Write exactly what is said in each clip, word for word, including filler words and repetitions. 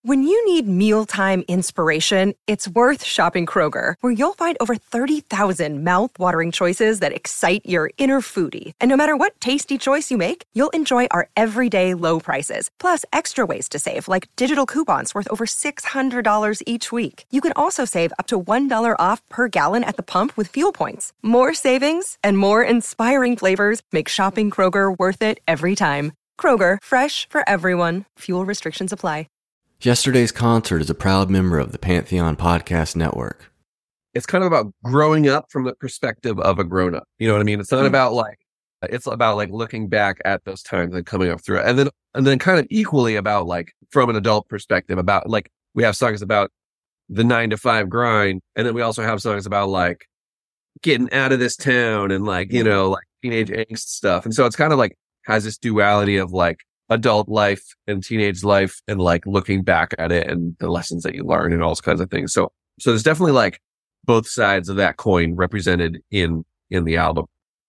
When you need mealtime inspiration, it's worth shopping Kroger, where you'll find over thirty thousand mouth-watering choices that excite your inner foodie. And no matter what tasty choice you make, you'll enjoy our everyday low prices, plus extra ways to save, like digital coupons worth over six hundred dollars each week. You can also save up to one dollar off per gallon at the pump with fuel points. More savings and more inspiring flavors make shopping Kroger worth it every time. Kroger, fresh for everyone. Fuel restrictions apply. Yesterday's Concert is a proud member of the Pantheon Podcast Network. It's kind of about growing up from the perspective of a grown-up. You know what I mean? It's not mm-hmm. about like, it's about like looking back at those times and coming up through it. And then, and then kind of equally about like from an adult perspective about like, we have songs about the nine to five grind. And then we also have songs about like getting out of this town and like, you know, like teenage angst stuff. And so it's kind of like has this duality of like, adult life and teenage life and like looking back at it and the lessons that you learn and all those kinds of things. So, so there's definitely like both sides of that coin represented in, in the album.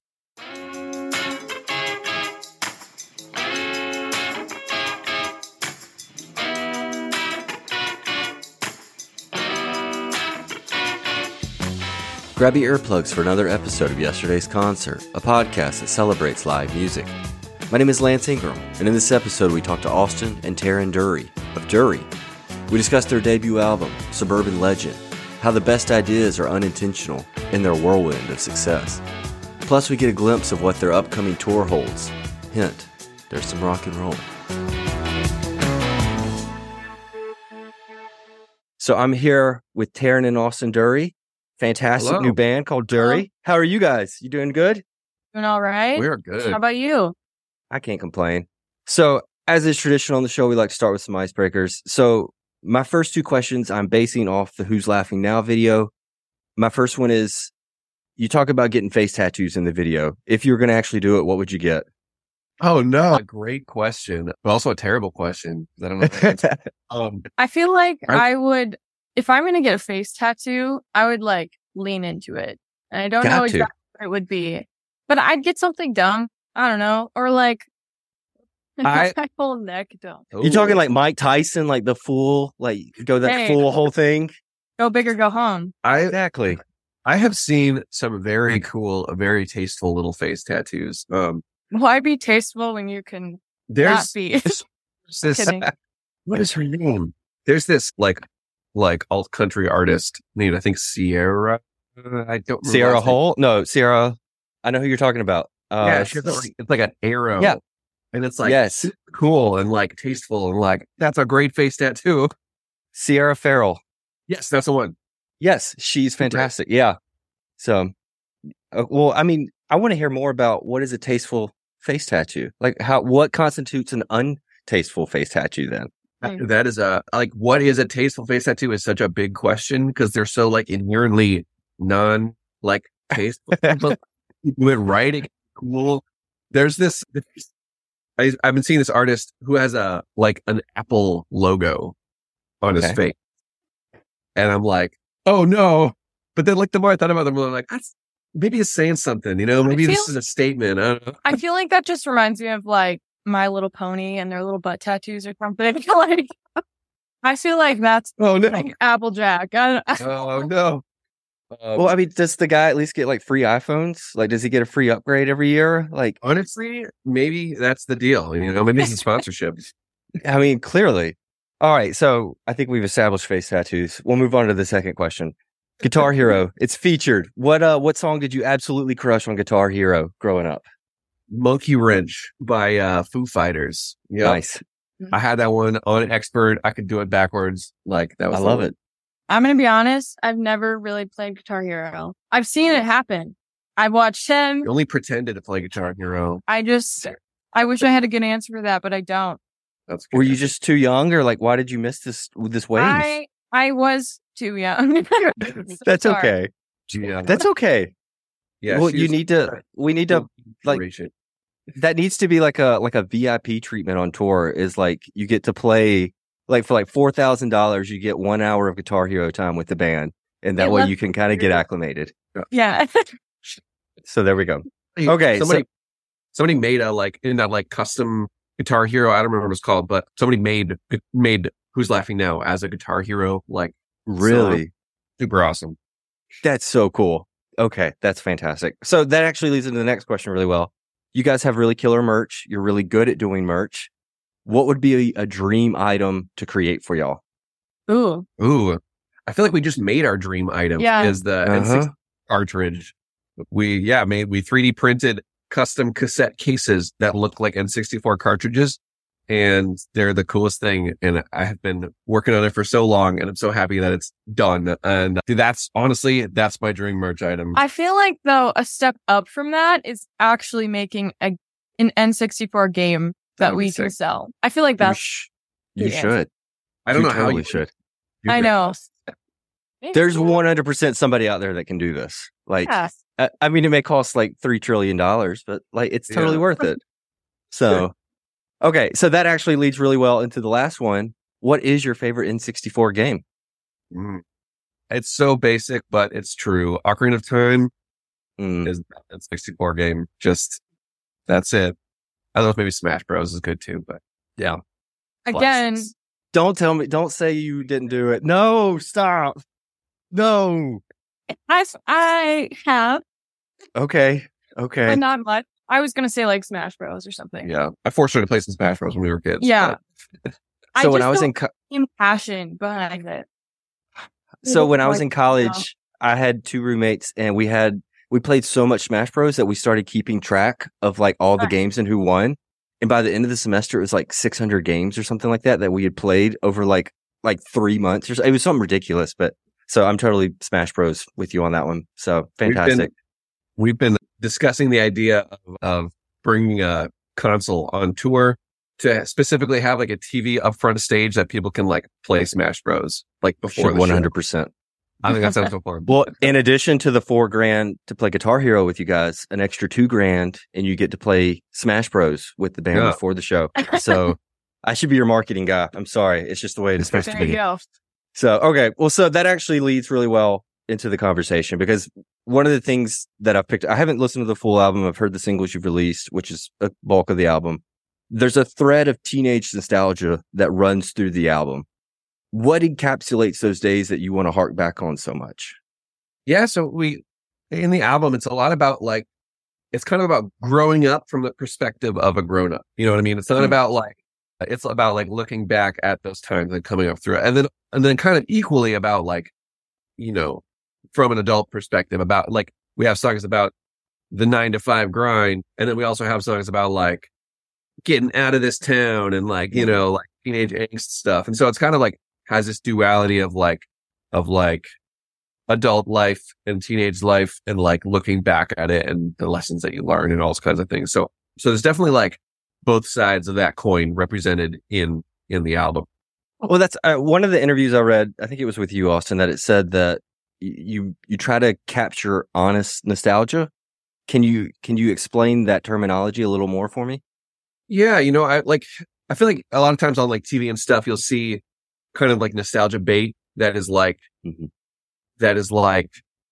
Grab your earplugs for another episode of Yesterday's Concert, a podcast that celebrates live music. My name is Lance Ingram, and in this episode we talk to Austin and Taryn Dury of Dury. We discuss their debut album, Suburban Legend, how the best ideas are unintentional in their whirlwind of success. Plus we get a glimpse of what their upcoming tour holds. Hint, there's some rock and roll. So I'm here with Taryn and Austin Dury. Fantastic Hello. New band called Dury. Hello. How are you guys? You doing good? Doing all right. We're good. How about you? I can't complain. So, as is traditional on the show, we like to start with some icebreakers. So, my first two questions I'm basing off the Who's Laughing Now video. My first one is, you talk about getting face tattoos in the video. If you were going to actually do it, what would you get? Oh, no. A great question, but also a terrible question. I don't know. um, I feel like I, I would, if I'm going to get a face tattoo, I would like lean into it. And I don't know to. exactly what it would be, but I'd get something dumb. I don't know. Or like I, my whole neck dumb. You talking like Mike Tyson, like the full, like go that Hey. full whole thing? Go big or go home. I Exactly. I have seen some very cool, very tasteful little face tattoos. Um, Why be tasteful when you can not there's be? this, this Kidding. what is her name? There's this like like alt country artist named I think Sierra. Uh, I don't remember Sierra last name. Hole? No, Sierra. I know who you're talking about. Uh, Yeah, she has a, like, it's like an arrow. Yeah. And it's like Yes. super cool and like tasteful and like that's a great face tattoo. Sierra Farrell. Yes, that's the one. Yes, she's fantastic. Yeah. So, uh, well, I mean, I want to hear more about what is a tasteful face tattoo. Like, how what constitutes an untasteful face tattoo? Then Mm. That is a like what is a tasteful face tattoo is such a big question because they're so like inherently non like tasteful. But you do it right, it's cool. There's this. I, I've been seeing this artist who has a like an Apple logo on his Okay. face, and I'm like, oh no! But then, like the more I thought about them, I'm like, that's maybe it's saying something, you know? Maybe feel- this is a statement. I don't know. I feel like that just reminds me of like My Little Pony and their little butt tattoos or something. Like, I feel like that's Oh no! like Applejack. I don't, Oh no! Um, well, I mean, does the guy at least get like free iPhones? Like, does he get a free upgrade every year? Like, honestly, maybe that's the deal. You know, maybe it's a sponsorship. I mean, clearly. All right, so I think we've established face tattoos. We'll move on to the second question. Guitar Hero. It's featured. What uh, what song did you absolutely crush on Guitar Hero growing up? Monkey Wrench by uh, Foo Fighters. Yep. Nice. I had that one on Expert. I could do it backwards. Like that was. I the love one. it. I'm going to be honest. I've never really played Guitar Hero. I've seen it happen. I've watched him. You only pretended to play Guitar Hero. I just, I wish I had a good answer for that, but I don't. That's good. Were you just too young, or like, why did you miss this this wave? I, I was too young. That's Sorry. okay. Yeah. That's okay. Yeah. well, she you was- need to. We need to. like- Inspiration. That needs to be like a like a V I P treatment on tour. Is like you get to play like for like four thousand dollars. You get one hour of Guitar Hero time with the band, and that Hey, way let's- you can kind of get acclimated. Yeah. So there we go. Hey, Okay, Somebody, so- somebody made a like in that like custom Guitar Hero. I don't remember what it's called, but somebody made made Who's Laughing Now as a Guitar Hero, like Really? song. Super awesome. That's so cool. Okay, that's fantastic. So that actually leads into the next question really well. You guys have really killer merch. You're really good at doing merch. What would be a, a dream item to create for y'all? Ooh. Ooh, I feel like we just made our dream item. Yeah. Is the Uh-huh. N sixty-four cartridge. We yeah made we three D printed custom cassette cases that look like N sixty-four cartridges, and they're the coolest thing. And I have been working on it for so long, and I'm so happy that it's done. And that's honestly that's my dream merch item. I feel like though a step up from that is actually making a an N sixty-four game That that would be we can sick. sell. I feel like You, that's sh- you the answer. should. I don't you know how totally you should. do I that. know. There's one hundred percent somebody out there that can do this. Like, Yeah. I, I mean, it may cost like three trillion dollars, but like, it's totally Yeah. worth it. So, okay. So that actually leads really well into the last one. What is your favorite N sixty-four game? Mm. It's so basic, but it's true. Ocarina of Time Mm. is a sixty-four game. Just that's it. I don't know if maybe Smash Bros is good too, but yeah. Again, Classics. Don't tell me. Don't say you didn't do it. No, stop. No. I I have, Okay. Okay. but not much. I was gonna say like Smash Bros or something. Yeah, I forced her to play some Smash Bros when we were kids. Yeah. but- So when just I was don't in co- see passion behind it. so when I was Like, in college, I had two roommates, and we had we played so much Smash Bros that we started keeping track of like all the Right. games and who won. And by the end of the semester, it was like six hundred games or something like that that we had played over like like three months or so. It was something ridiculous, but so I'm totally Smash Bros with you on that one. So We've been- fantastic. We've been discussing the idea of, of bringing a console on tour to specifically have like a T V up front stage that people can like play Smash Bros. Like before the one show. hundred percent. I think that sounds so far. Well, in addition to the four grand to play Guitar Hero with you guys, an extra two grand, and you get to play Smash Bros with the band Yeah. before the show. So I should be your marketing guy. I'm sorry. It's just the way it's supposed to There you be. go. So, okay. Well, so that actually leads really well into the conversation because one of the things that I've picked, I haven't listened to the full album. I've heard the singles you've released, which is a bulk of the album. There's a thread of teenage nostalgia that runs through the album. What encapsulates those days that you want to hark back on so much? Yeah, so we in the album, it's a lot about like it's kind of about growing up from the perspective of a grown up. You know what I mean? It's not Mhm. about like it's about like looking back at those times and coming up through it, and then and then kind of equally about like you know from an adult perspective about like we have songs about the nine to five grind, and then we also have songs about like getting out of this town and like you know like teenage angst stuff, and so it's kind of like has this duality of like of like adult life and teenage life and like looking back at it and the lessons that you learn and all those kinds of things. So, so there's definitely like both sides of that coin represented in, in the album. Well, that's uh, one of the interviews I read. I think it was with you, Austin, that it said that y- you, you try to capture honest nostalgia. Can you, can you explain that terminology a little more for me? Yeah. You know, I like, I feel like a lot of times on like T V and stuff, you'll see kind of like nostalgia bait that is like, Mhm. that is like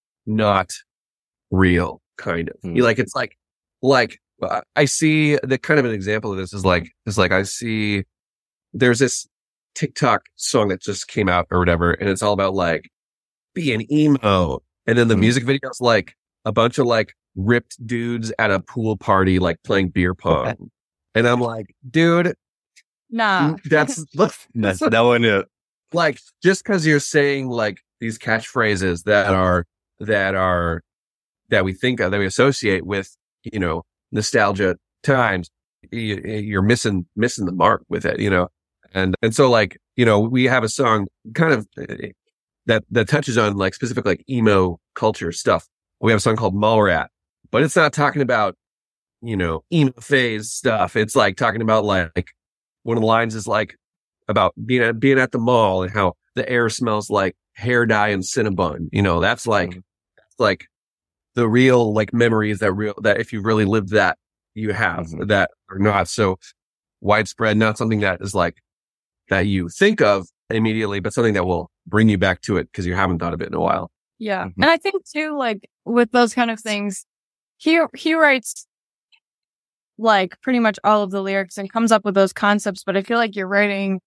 not real kind of Mm. you like, it's like, like uh, I see the kind of an example of this is like, is like, I see there's this TikTok song that just came out or whatever. And it's all about like being emo. And then the Mm. music video is like a bunch of like ripped dudes at a pool party, like playing beer pong. And I'm like, dude, Nah. that's, that's That's that one. It. like just because you're saying like these catchphrases that are that are that we think of that we associate with you know nostalgia times, you, you're missing missing the mark with it, you know, and and so like you know we have a song kind of that that touches on like specific like emo culture stuff. We have a song called Mallrat, but it's not talking about you know emo phase stuff. It's like talking about like one of the lines is like about being at, being at the mall and how the air smells like hair dye and Cinnabon. You know, that's like, Mhm. that's like the real like memories that real, that if you really lived that you have Mhm. that are not so widespread, not something that is like, that you think of immediately, but something that will bring you back to it because you haven't thought of it in a while. Yeah. Mhm. And I think too, like with those kind of things, he he writes like pretty much all of the lyrics and comes up with those concepts, but I feel like you're writing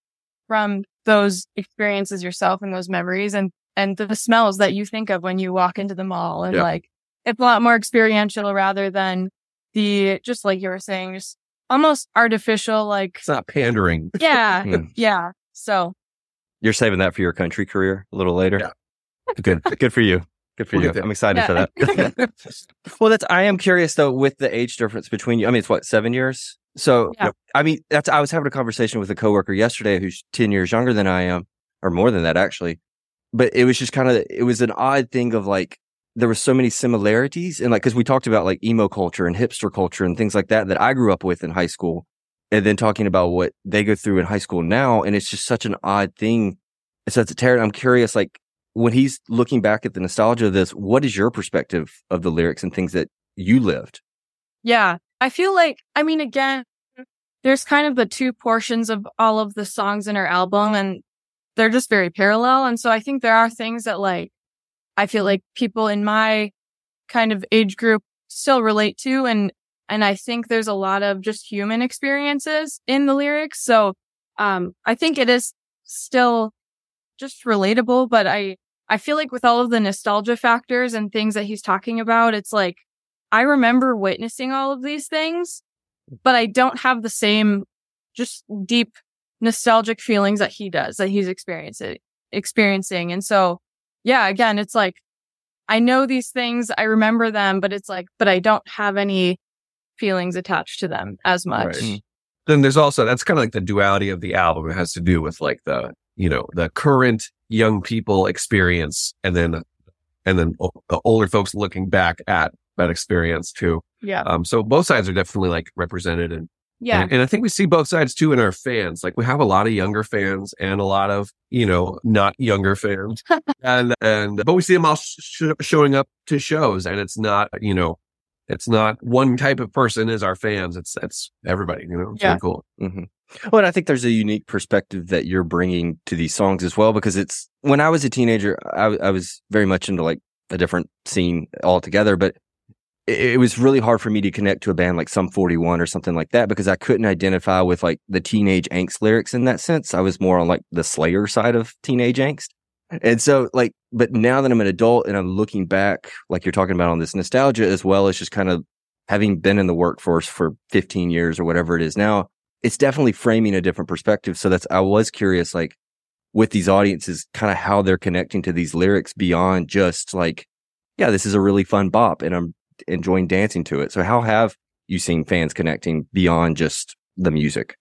from those experiences yourself and those memories and, and the smells that you think of when you walk into the mall. And Yeah. like, it's a lot more experiential rather than the, just like you were saying, just almost artificial, like, It's not pandering. yeah, Mm. yeah. So, You're saving that for your country career a little later. Yeah. Good. Good for you. Good for We'll you. get there. I'm excited Yeah. for that. Well, that's. I am curious though with the age difference between you. I mean, it's what seven years. So Yeah. I mean, that's. I was having a conversation with a coworker yesterday who's ten years younger than I am, or more than that actually. But it was just kind of. It was an odd thing of like there were so many similarities and like because we talked about like emo culture and hipster culture and things like that that I grew up with in high school, and then talking about what they go through in high school now, and it's just such an odd thing. So it's Taryn, I'm curious, like. When he's looking back at the nostalgia of this, what is your perspective of the lyrics and things that you lived? yeah, I feel like, I mean, again, there's kind of the two portions of all of the songs in our album and they're just very parallel. And so I think there are things that like, I feel like people in my kind of age group still relate to. And, and I think there's a lot of just human experiences in the lyrics. So, um, I think it is still just relatable, but I, I feel like with all of the nostalgia factors and things that he's talking about, it's like, I remember witnessing all of these things, but I don't have the same just deep nostalgic feelings that he does, that he's experiencing, experiencing. And so, yeah, again, it's like, I know these things, I remember them, but it's like, but I don't have any feelings attached to them as much. Right. Then there's also, that's kind of like the duality of the album. It has to do with like the, you know, the current young people experience and then, and then o- the older folks looking back at that experience too. Yeah. Um, so both sides are definitely like represented and, Yeah. and, and I think we see both sides too in our fans. Like we have a lot of younger fans and a lot of, you know, not younger fans and, and, but we see them all sh- showing up to shows and it's not, you know, it's not one type of person is our fans. It's, it's everybody, you know, it's Yeah. really cool. Mm-hmm. Well, and I think there's a unique perspective that you're bringing to these songs as well, because it's when I was a teenager, I, I was very much into like a different scene altogether, but it, it was really hard for me to connect to a band like Sum forty-one or something like that because I couldn't identify with like the teenage angst lyrics in that sense. I was more on like the Slayer side of teenage angst. And so like, but now that I'm an adult and I'm looking back, like you're talking about on this nostalgia, as well as just kind of having been in the workforce for fifteen years or whatever it is now, it's definitely framing a different perspective. So that's, I was curious, like with these audiences, kind of how they're connecting to these lyrics beyond just like, yeah, this is a really fun bop and I'm enjoying dancing to it. So how have you seen fans connecting beyond just the music?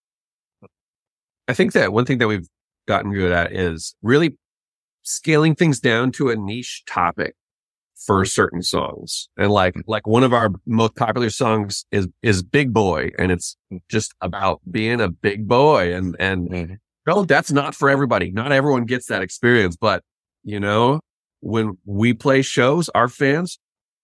I think that one thing that we've gotten good at is really scaling things down to a niche topic for certain songs. And like, like one of our most popular songs is, is Big Boy. And it's just about being a big boy. And, and Mm-hmm. no, that's not for everybody. Not everyone gets that experience, but you know, when we play shows, our fans,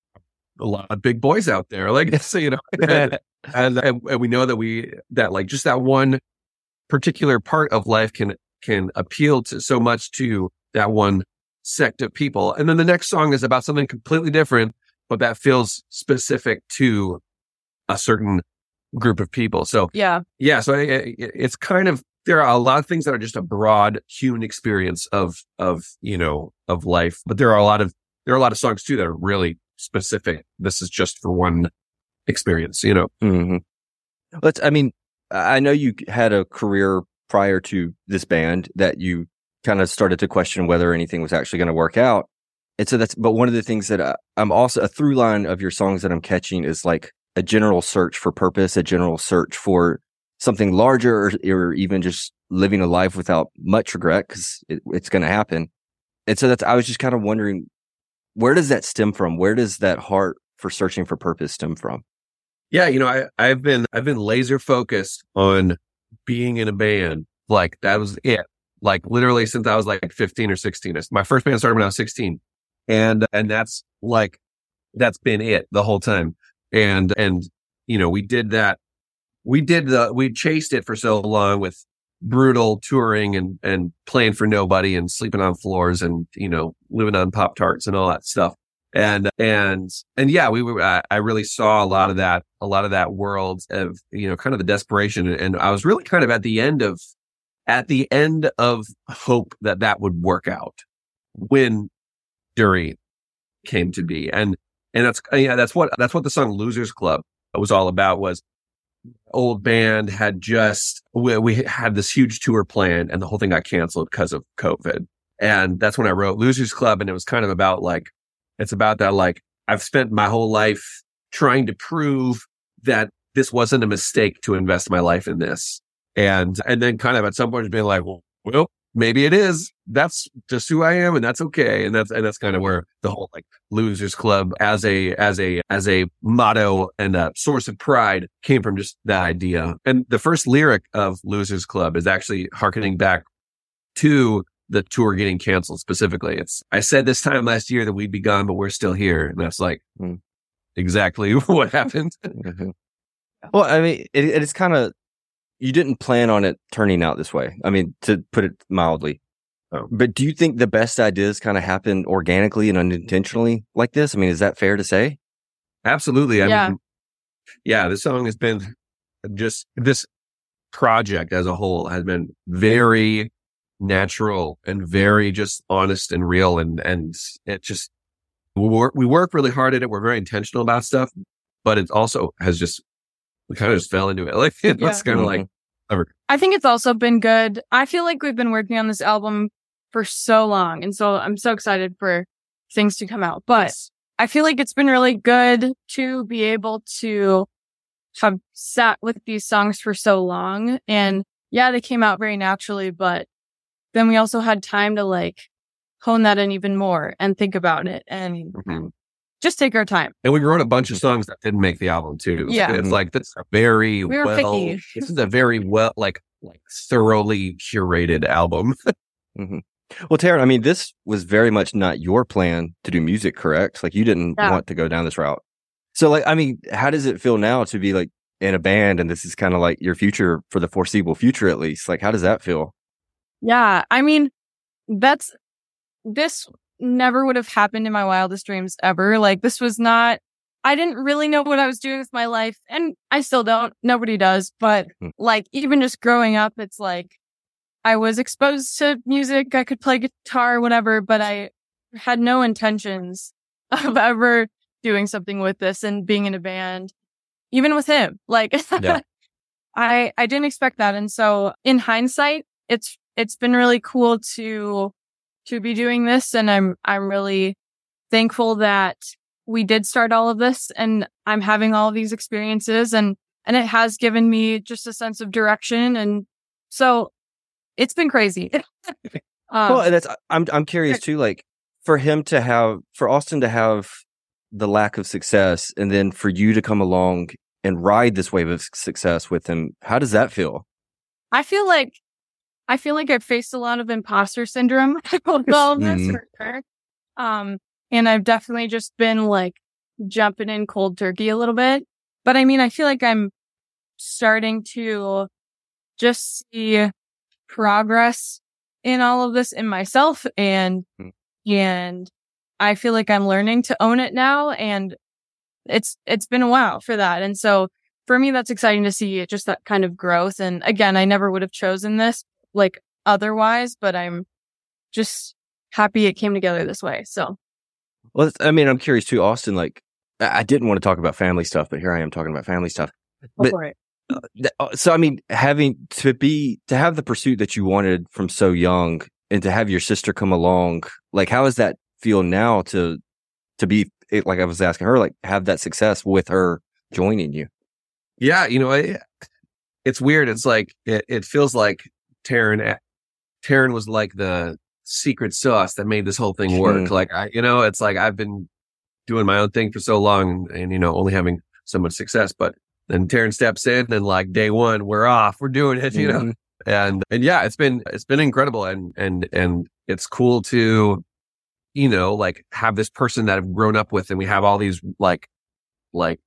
a lot of big boys out there, like, so, you know, and, and, and we know that we, that like just that one particular part of life can, can appeal to so much to that one sect of people. And then the next song is about something completely different, but that feels specific to a certain group of people. So Yeah. yeah, so it, it, it's kind of, there are a lot of things that are just a broad human experience of, of, you know, of life, but there are a lot of, there are a lot of songs too that are really specific. This is just for one experience, you know? Mm-hmm. Let's, I mean, I know you had a career prior to this band that you kind of started to question whether anything was actually going to work out. And so that's, but one of the things that I, I'm also, a through line of your songs that I'm catching is like a general search for purpose, a general search for something larger, or, or even just living a life without much regret, because it, it's going to happen. And so that's, I was just kind of wondering, where does that stem from? Where does that heart for searching for purpose stem from? Yeah, you know, I, I've been, I've been laser focused on being in a band. Like that was it. Like literally since I was like fifteen or sixteen. My first band started when I was sixteen. And, and that's like, that's been it the whole time. And, and, you know, we did that. We did the, we chased it for so long with brutal touring and, and playing for nobody and sleeping on floors and, you know, living on Pop-Tarts and all that stuff. And, and, and yeah, we were, I, I really saw a lot of that, a lot of that world of, you know, kind of the desperation. And I was really kind of at the end of, at the end of hope that that would work out when Dury came to be. And, and that's, yeah, that's what, that's what the song Losers Club was all about. Was old band had just, we, we had this huge tour planned and the whole thing got canceled because of COVID. And that's when I wrote Losers Club. And it was kind of about like, it's about that, like, I've spent my whole life trying to prove that this wasn't a mistake to invest my life in this. And, and then kind of at some point being like, well, well, maybe it is. That's just who I am. And that's okay. And that's, and that's kind of where the whole like Losers Club as a, as a, as a motto and a source of pride came from just that idea. And the first lyric of Losers Club is actually hearkening back to the tour getting canceled specifically. It's, I said this time last year that we'd be gone, but we're still here. And that's like mm. exactly what happened. Mm-hmm. Well, I mean, it, it's kind of, you didn't plan on it turning out this way. I mean, to put it mildly. Oh. But do you think the best ideas kind of happen organically and unintentionally like this? I mean, is that fair to say? Absolutely. I yeah. mean, yeah, this song has been just, this project as a whole has been very natural and very just honest and real. And, and it just, we work, we work really hard at it. We're very intentional about stuff, but it also has just, we kind of just fell into it. Like, it's yeah. kind of like, ever. I think it's also been good. I feel like we've been working on this album for so long. And so I'm so excited for things to come out. But I feel like it's been really good to be able to have sat with these songs for so long. And yeah, they came out very naturally, but then we also had time to like hone that in even more and think about it and mm-hmm. just take our time. And we wrote a bunch of songs that didn't make the album too. Yeah. It's like, that's a very we were well, picky. This is a very well, like, like thoroughly curated album. mm-hmm. Well, Taryn, I mean, this was very much not your plan to do music, correct? Like you didn't yeah. want to go down this route. So like, I mean, how does it feel now to be like in a band and this is kind of like your future for the foreseeable future, at least? Like, how does that feel? Yeah. I mean, that's, this never would have happened in my wildest dreams ever. Like this was not, I didn't really know what I was doing with my life and I still don't. Nobody does. But mm. like even just growing up, it's like I was exposed to music. I could play guitar, whatever, but I had no intentions of ever doing something with this and being in a band, even with him. Like yeah. I, I didn't expect that. And so in hindsight, it's, it's been really cool to to be doing this. And I'm, I'm really thankful that we did start all of this and I'm having all of these experiences and, and it has given me just a sense of direction. And so it's been crazy. um, well, that's, I'm, I'm curious too, like for him to have, for Austin to have the lack of success and then for you to come along and ride this wave of success with him, how does that feel? I feel like I feel like I've faced a lot of imposter syndrome with all of this. Mm. Um, and I've definitely just been like jumping in cold turkey a little bit. But I mean, I feel like I'm starting to just see progress in all of this in myself. And, mm. and I feel like I'm learning to own it now. And it's, it's been a while for that. And so for me, that's exciting to see just that kind of growth. And again, I never would have chosen this like otherwise, but I'm just happy it came together this way. So, well, I mean, I'm curious too, Austin, like I didn't want to talk about family stuff, but here I am talking about family stuff. But, right. uh, so, I mean, having to be, to have the pursuit that you wanted from so young and to have your sister come along, like, how does that feel now to, to be, like I was asking her, like have that success with her joining you? Yeah. You know, it, it's weird. It's like, it, it feels like Taryn, Taryn was like the secret sauce that made this whole thing work. Mm. Like, I, you know, it's like I've been doing my own thing for so long and, and, you know, only having so much success, but then Taryn steps in and like day one, we're off, we're doing it, you mm-hmm. know? And, and yeah, it's been, it's been incredible. And, and, and it's cool to, you know, like have this person that I've grown up with and we have all these like, like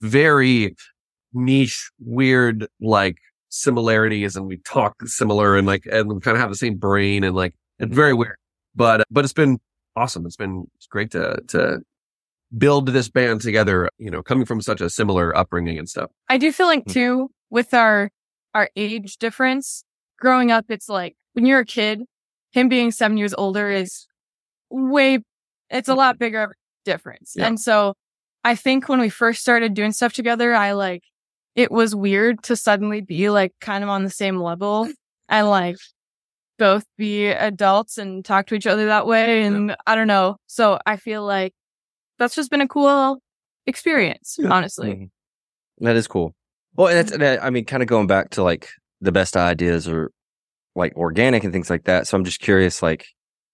very niche, weird, like, similarities and we talk similar and like and we kind of have the same brain and like it's very weird but but it's been awesome. It's been it's great to to build this band together, you know, coming from such a similar upbringing and stuff. I do feel like too with our our age difference, growing up, it's like when you're a kid, him being seven years older is way, it's a lot bigger of a difference. Yeah. And so I think when we first started doing stuff together, I like, it was weird to suddenly be like kind of on the same level and like both be adults and talk to each other that way. And yeah. I don't know. So I feel like that's just been a cool experience, yeah. honestly. Mm-hmm. That is cool. Well, and that's, that, I mean, kind of going back to like the best ideas or like organic and things like that. So I'm just curious, like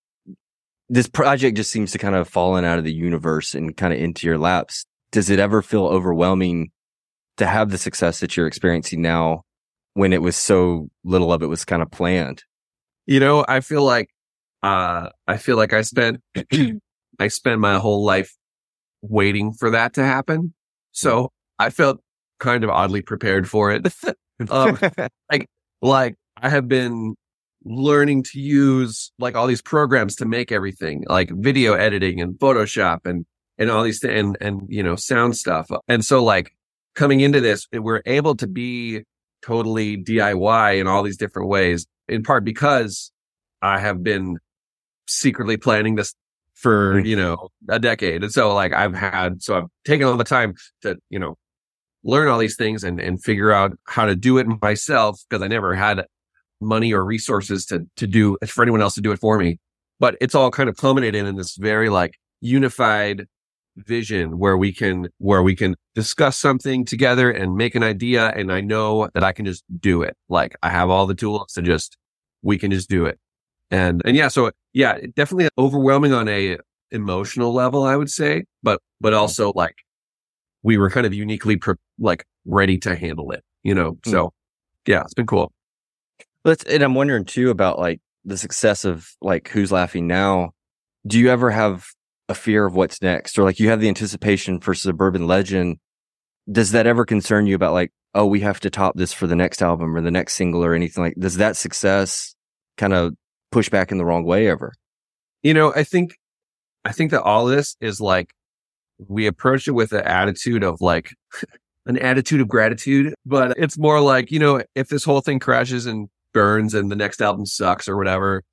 this project just seems to kind of fallen out of the universe and kind of into your laps. Does it ever feel overwhelming to have the success that you're experiencing now when it was so little of it was kind of planned? You know, I feel like, uh, I feel like I spent, I spent my whole life waiting for that to happen. So I felt kind of oddly prepared for it. um, like, like I have been learning to use like all these programs to make everything, like video editing and Photoshop and, and all these things and, and, you know, sound stuff. And so like coming into this, we're able to be totally D I Y in all these different ways, in part because I have been secretly planning this for, you know, a decade. And so like I've had, so I've taken all the time to, you know, learn all these things and, and figure out how to do it myself because I never had money or resources to, to do for anyone else to do it for me. But it's all kind of culminated in this very like unified vision where we can, where we can discuss something together and make an idea. And I know that I can just do it. Like I have all the tools to just, we can just do it. And, and yeah, so yeah, definitely overwhelming on a emotional level, I would say, but, but also like we were kind of uniquely pre- like ready to handle it, you know? So yeah, it's been cool. Let's, and I'm wondering too about like the success of like Who's Laughing Now. Do you ever have a fear of what's next, or like you have the anticipation for Suburban Legend? Does that ever concern you about like, oh, we have to top this for the next album or the next single or anything like, does that success kind of push back in the wrong way ever? You know, I think, I think that all this is like, we approach it with an attitude of like an attitude of gratitude, but it's more like, you know, if this whole thing crashes and burns and the next album sucks or whatever,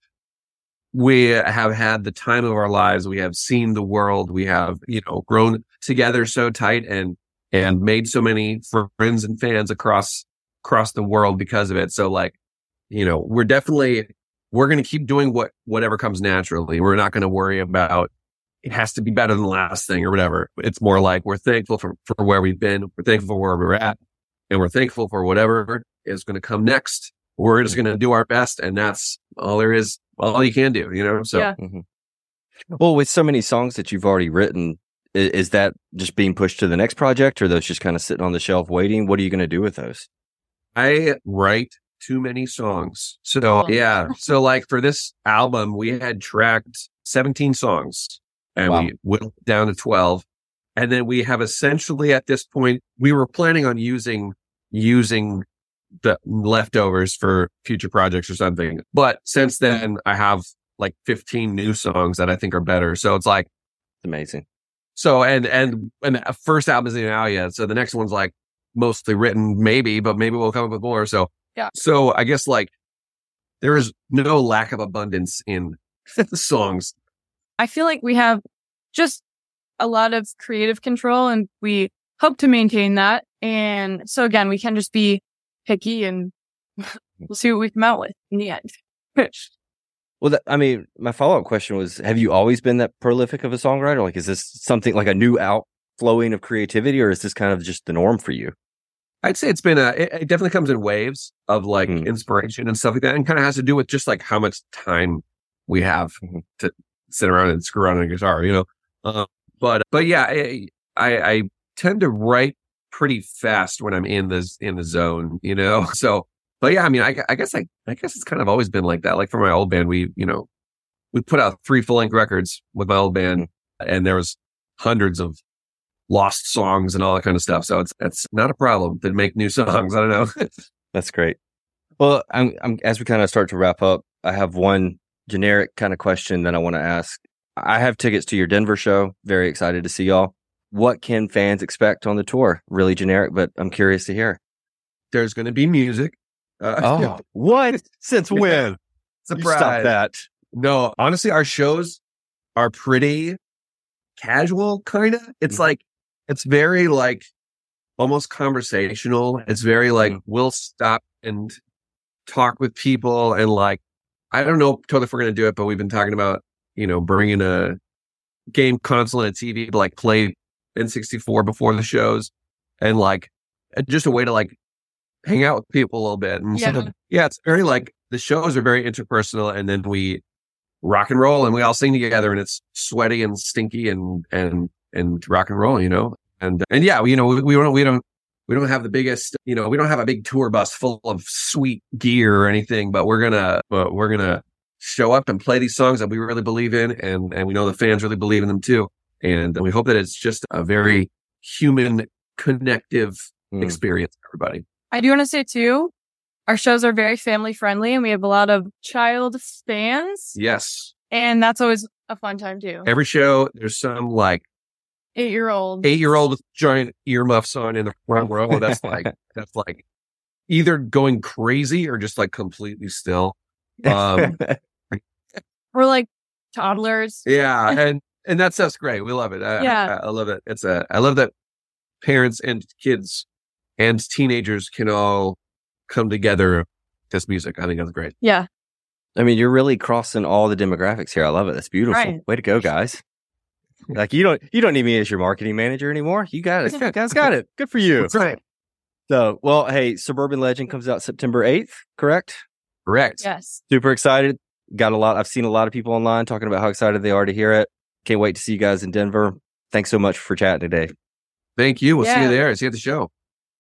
we have had the time of our lives. We have seen the world. We have, you know, grown together so tight and, and made so many friends and fans across, across the world because of it. So like, you know, we're definitely, we're going to keep doing what, whatever comes naturally. We're not going to worry about it has to be better than the last thing or whatever. It's more like we're thankful for, for where we've been. We're thankful for where we're at, and we're thankful for whatever is going to come next. We're just going to do our best. And that's all there is, all you can do, you know? So, yeah. Mm-hmm. Well, with so many songs that you've already written, is, is that just being pushed to the next project, or those just kind of sitting on the shelf waiting? What are you going to do with those? I write too many songs. So yeah. So like for this album, we had tracked seventeen songs and wow. we whittled it down to twelve. And then we have essentially at this point, we were planning on using, using the leftovers for future projects or something. But since then I have like fifteen new songs that I think are better. So it's like amazing. So, and, and, and the first album isn't out yet. So the next one's like mostly written, maybe, but maybe we'll come up with more. So, yeah. So I guess like there is no lack of abundance in the songs. I feel like we have just a lot of creative control and we hope to maintain that. And so again, we can just be picky and we'll see what we come out with in the end. Well, that, I mean, my follow-up question was, have you always been that prolific of a songwriter? Like, is this something like a new outflowing of creativity, or is this kind of just the norm for you? I'd say it's been a, it, it definitely comes in waves of like mm. inspiration and stuff like that, and kind of has to do with just like how much time we have mm-hmm. to sit around and screw around on a guitar, you know? Uh, but, but yeah, I, I, I tend to write pretty fast when I'm in the, in the zone, you know? So, but yeah, I mean, I, I guess I, I guess it's kind of always been like that. Like for my old band, we, you know, we put out three full length records with my old band, and there was hundreds of lost songs and all that kind of stuff. So it's, it's not a problem to make new songs. I don't know. That's great. Well, I'm, I'm, as we kind of start to wrap up, I have one generic kind of question that I want to ask. I have tickets to your Denver show. Very excited to see y'all. What can fans expect on the tour? Really generic, but I'm curious to hear. There's going to be music. Uh, Oh, what? Since when? Surprise. Stop that. No, honestly, our shows are pretty casual, kind of. It's Mm-hmm. like, it's very like almost conversational. It's very like, Mm-hmm. we'll stop and talk with people. And like, I don't know totally if we're going to do it, but we've been talking about, you know, bringing a game console and a T V to like play N sixty-four before the shows. And like, just a way to like hang out with people a little bit. And Yeah. so, yeah, it's very like, the shows are very interpersonal, and then we rock and roll and we all sing together, and it's sweaty and stinky and, and, and rock and roll, you know? And, and yeah, you know, we, we don't, we don't, we don't have the biggest, you know, we don't have a big tour bus full of sweet gear or anything, but we're gonna, but we're gonna show up and play these songs that we really believe in. And, and we know the fans really believe in them too. And we hope that it's just a very human, connective Mm. experience for everybody. I do want to say too, our shows are very family friendly and we have a lot of child fans. Yes. And that's always a fun time too. Every show, there's some like Eight year old. eight year old with giant earmuffs on in the front row. That's like, that's like either going crazy or just like completely still. Um, We're like toddlers. yeah. And, and that stuff's great. We love it. I, Yeah. I, I love it. It's a, I love that parents and kids and teenagers can all come together with this music. I think that's great. Yeah. I mean, you're really crossing all the demographics here. I love it. That's beautiful. Right. Way to go, guys. Like you don't you don't need me as your marketing manager anymore. You got it. You guys got it. Good for you. That's right. So, well, hey, Suburban Legend comes out September eighth, correct? Correct. Yes. Super excited. Got a lot. I've seen a lot of people online talking about how excited they are to hear it. Can't wait to see you guys in Denver. Thanks so much for chatting today. Thank you. We'll see Yeah. you there. See you at the show.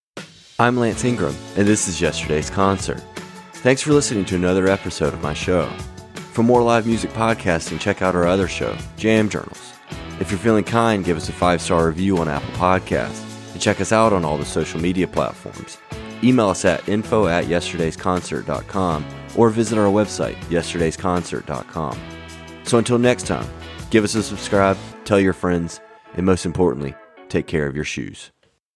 I'm Lance Ingram, and this is Yesterday's Concert. Thanks for listening to another episode of my show. For more live music podcasting, check out our other show, Jam Journals. If you're feeling kind, give us a five-star review on Apple Podcasts, and check us out on all the social media platforms. Email us at info at yesterdaysconcert dot com or visit our website, yesterdays concert dot com. So until next time, give us a subscribe, tell your friends, and most importantly, take care of your shoes.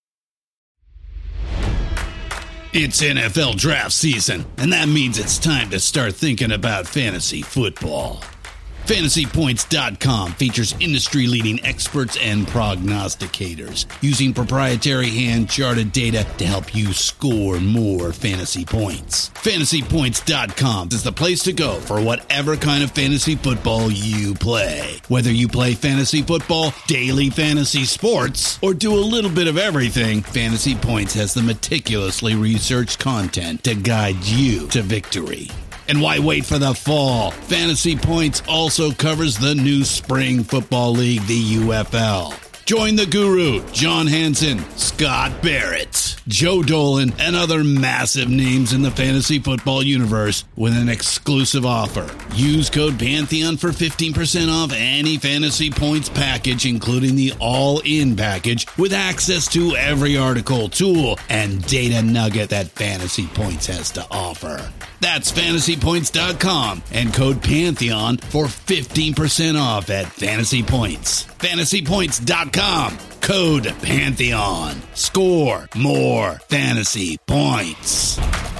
It's N F L draft season, and that means it's time to start thinking about fantasy football. Fantasy Points dot com features industry-leading experts and prognosticators using proprietary hand-charted data to help you score more fantasy points. Fantasy Points dot com is the place to go for whatever kind of fantasy football you play. Whether you play fantasy football, daily fantasy sports, or do a little bit of everything, Fantasy Points has the meticulously researched content to guide you to victory. And why wait for the fall? Fantasy Points also covers the new spring football league, the U F L. Join the guru, John Hansen, Scott Barrett, Joe Dolan, and other massive names in the fantasy football universe with an exclusive offer. Use code Pantheon for fifteen percent off any Fantasy Points package, including the all-in package, with access to every article, tool, and data nugget that Fantasy Points has to offer. That's Fantasy Points dot com and code Pantheon for fifteen percent off at Fantasy Points. Fantasy Points dot com, code Pantheon. Score more fantasy points.